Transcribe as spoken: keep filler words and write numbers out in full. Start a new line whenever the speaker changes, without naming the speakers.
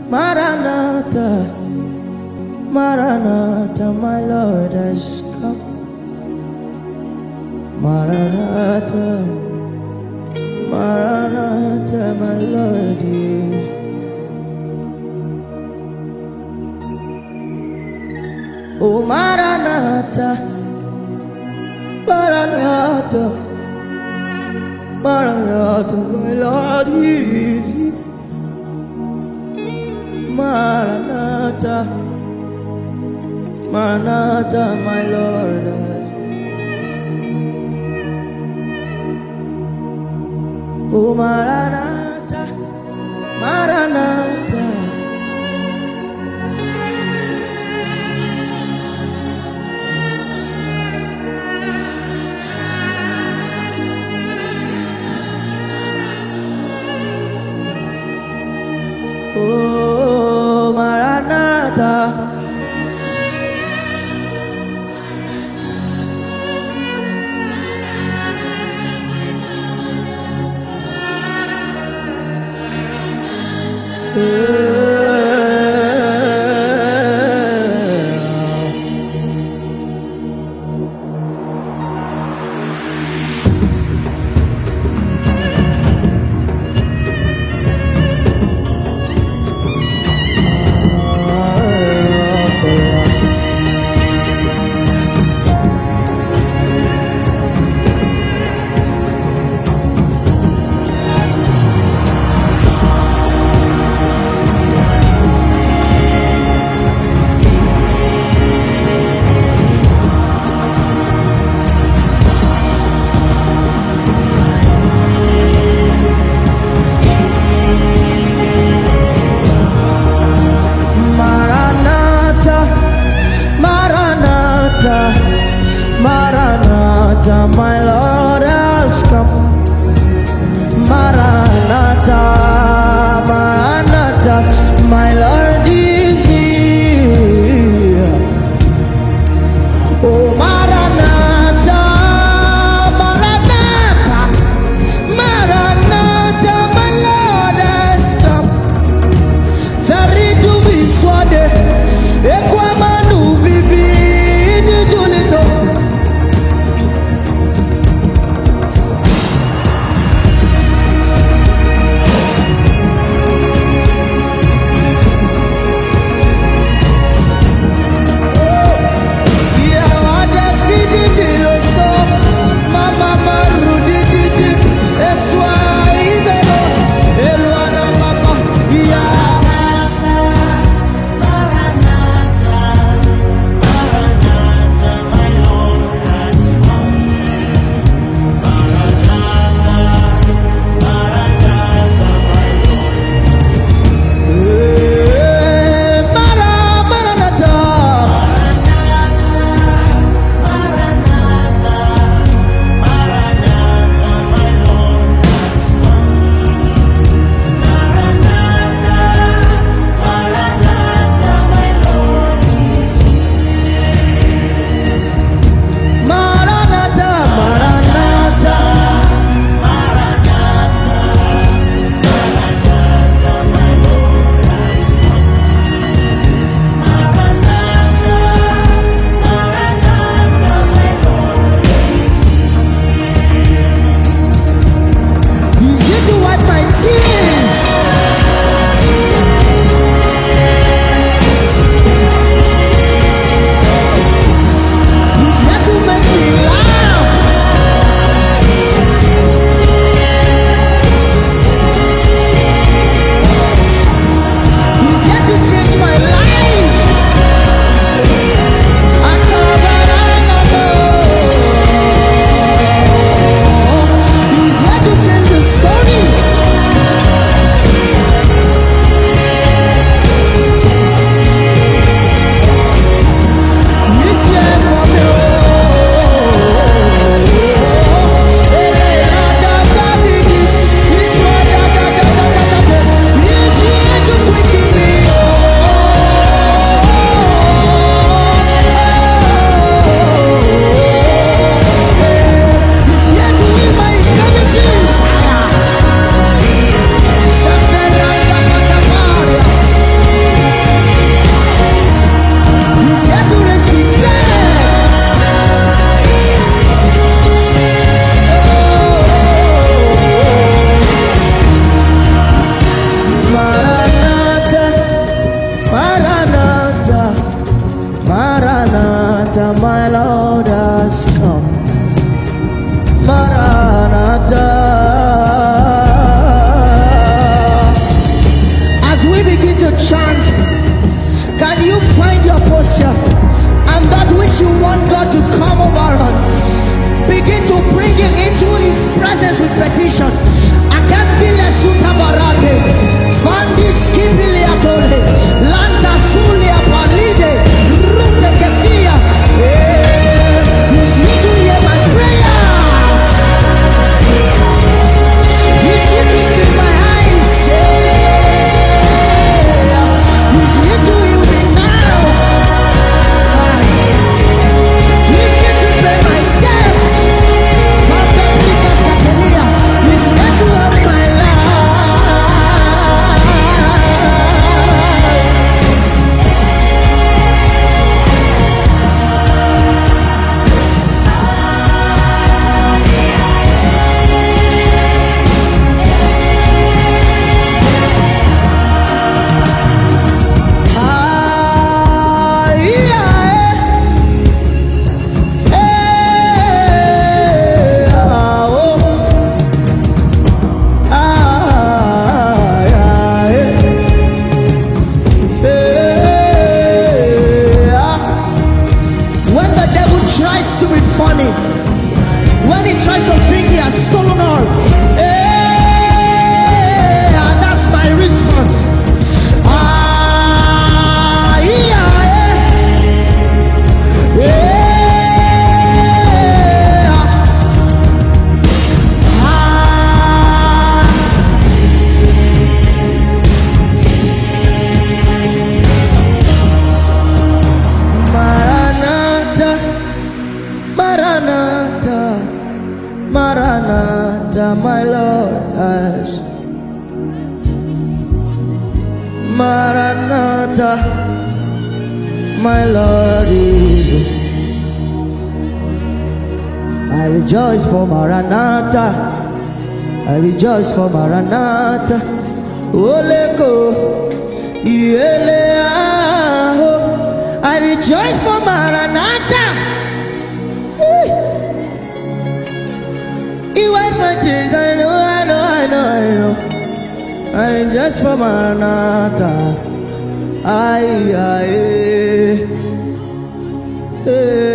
Maranatha, Maranatha, my Lord has come. Maranatha, Maranatha, my Lord is. Oh, Maranatha, Maranatha, Maranatha, my Lord is. Maranatha, Maranatha, my Lord is. Oh, Maranatha, Maranatha. Oh, Maranatha.
begin to bring him into his presence with petition. Akambile sutabarate, fandi skipili atole, lanta suli apalide, rute kefia. He's here to hear my prayers. He's here to keep my eyes safe. He's here to heal me now. He's here to pay my debts. He's here to help my life. Ah, yeah. Hey, ah, oh. Ah, yeah, yeah, yeah. When the devil tries to be funny, when he tries to think he has stolen all, yeah, that's my response. Ah, yeah, yeah, yeah. Ah. Maranatha, Maranatha, Maranatha, my Lord has. Maranatha, my Lord is. I rejoice for Maranatha. I rejoice for Maranatha. Oleko, Iele, aho. I rejoice for Maranatha. He was my tears. I know, I know, I know, I know. I rejoice for Maranatha. Ay, ay, ay.